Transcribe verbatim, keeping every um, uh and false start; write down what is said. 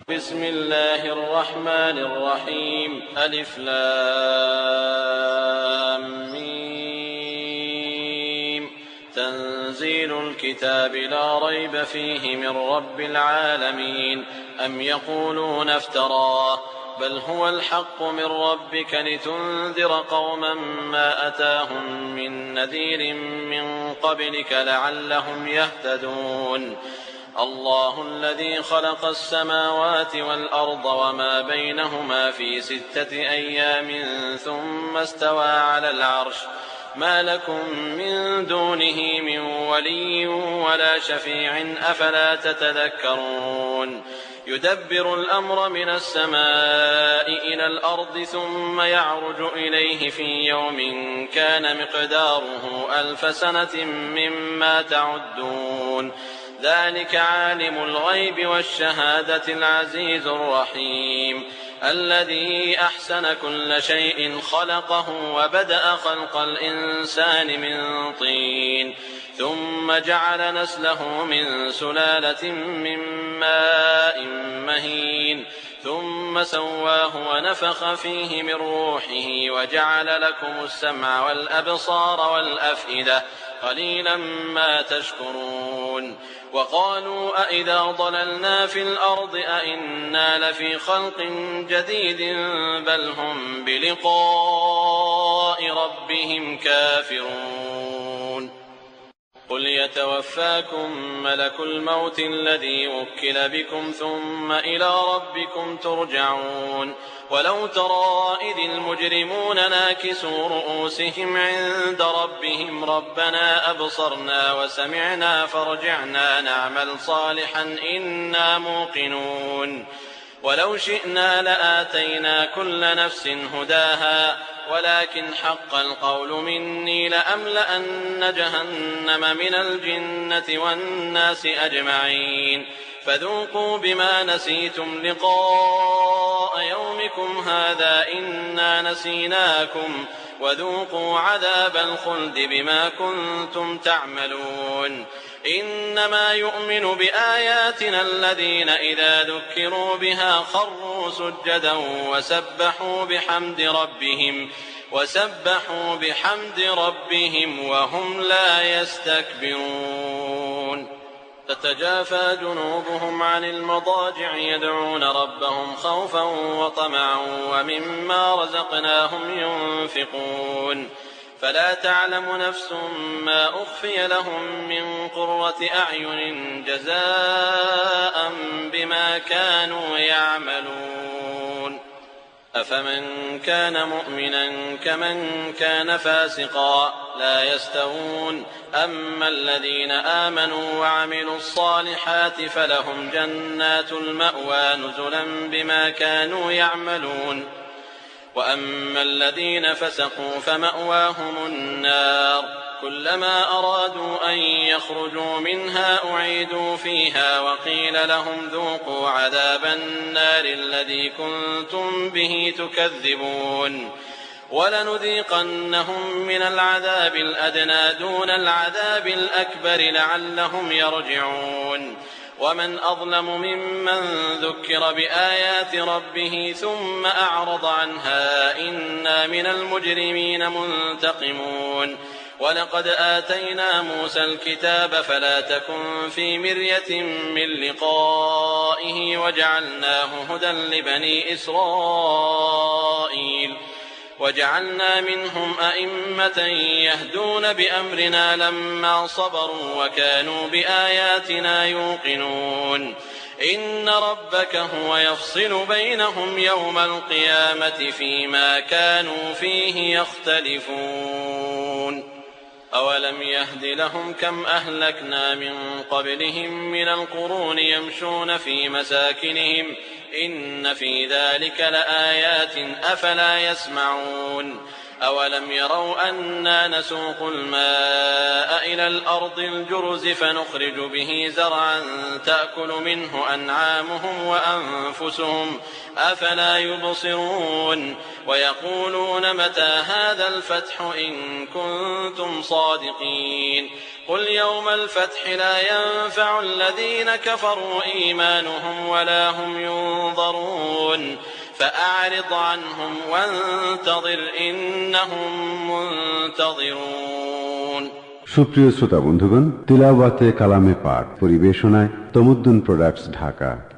بسم الله الرحمن الرحيم. ألف لام ميم. تنزيل الكتاب لا ريب فيه من رب العالمين. أم يقولون افتراه بل هو الحق من ربك لتنذر قوما ما أتاهم من نذير من قبلك لعلهم يهتدون. الله الذي خلق السماوات والأرض وما بينهما في ستة أيام ثم استوى على العرش ما لكم من دونه من ولي ولا شفيع أفلا تتذكرون. يدبر الأمر من السماء إلى الأرض ثم يعرج إليه في يوم كان مقداره ألف سنة مما تعدون. ذلك عالم الغيب والشهادة العزيز الرحيم. الذي أحسن كل شيء خلقه وبدأ خلق الإنسان من طين ثم جعل نسله من سلالة من ماء مهين ثم سواه ونفخ فيه من روحه وجعل لكم السمع والأبصار والأفئدة قليلا ما تشكرون. وقالوا أئذا ضللنا في الأرض أئنا لفي خلق جديد بل هم بلقاء ربهم كافرون. قل يتوفاكم ملك الموت الذي وكل بكم ثم إلى ربكم ترجعون. ولو ترى إذ المجرمون ناكسوا رؤوسهم عند ربهم ربنا أبصرنا وسمعنا فارجعنا نعمل صالحا إنا موقنون. ولو شئنا لآتينا كل نفس هداها ولكن حق القول مني لأملأن جهنم من الجنة والناس أجمعين. فذوقوا بما نسيتم لقاء يومكم هذا إنا نسيناكم وذوقوا عذاب الخلد بما كنتم تعملون. إنما يؤمن بآياتنا الذين إذا ذكروا بها خروا سجدا وسبحوا بحمد ربهم وسبحوا بحمد ربهم وهم لا يستكبرون. تتجافى جنوبهم عن المضاجع يدعون ربهم خوفا وطمعا ومما رزقناهم ينفقون. فلا تعلم نفس ما أخفي لهم من قرة أعين جزاء بما كانوا يعملون. أفمن كان مؤمنا كمن كان فاسقا لا يستوون. أما الذين آمنوا وعملوا الصالحات فلهم جنات المأوى نزلا بما كانوا يعملون. وأما الذين فسقوا فمأواهم النار كلما أرادوا أن يخرجوا منها أعيدوا فيها وقيل لهم ذوقوا عذاب النار الذي كنتم به تكذبون. ولنذيقنهم من العذاب الأدنى دون العذاب الأكبر لعلهم يرجعون. ومن أظلم ممن ذكر بآيات ربه ثم أعرض عنها إنا من المجرمين منتقمون. ولقد آتينا موسى الكتاب فلا تكن في مرية من لقائه وجعلناه هدى لبني إسرائيل. وجعلنا منهم أئمة يهدون بأمرنا لما صبروا وكانوا بآياتنا يوقنون. إن ربك هو يفصل بينهم يوم القيامة فيما كانوا فيه يختلفون. أولم يهد لهم كم أهلكنا من قبلهم من القرون يمشون في مساكنهم إن في ذلك لآيات أفلا يسمعون. أولم يروا أنا نسوق الماء إلى الأرض الجرز فنخرج به زرعا تأكل منه أنعامهم وأنفسهم أفلا يبصرون ويقولون متى هذا الفتح إن كنتم صادقين قل يوم الفتح لا ينفع الذين كفروا إيمانهم ولا هم ينظرون فأعرض عنهم وانتظر إنهم منتظرون সুপ্রিয় শ্রোতা বন্ধুগণ, তিলাওয়াতে কালামে পাক পরিবেশনায় তমুদ্দুন প্রোডাক্টস, ঢাকা।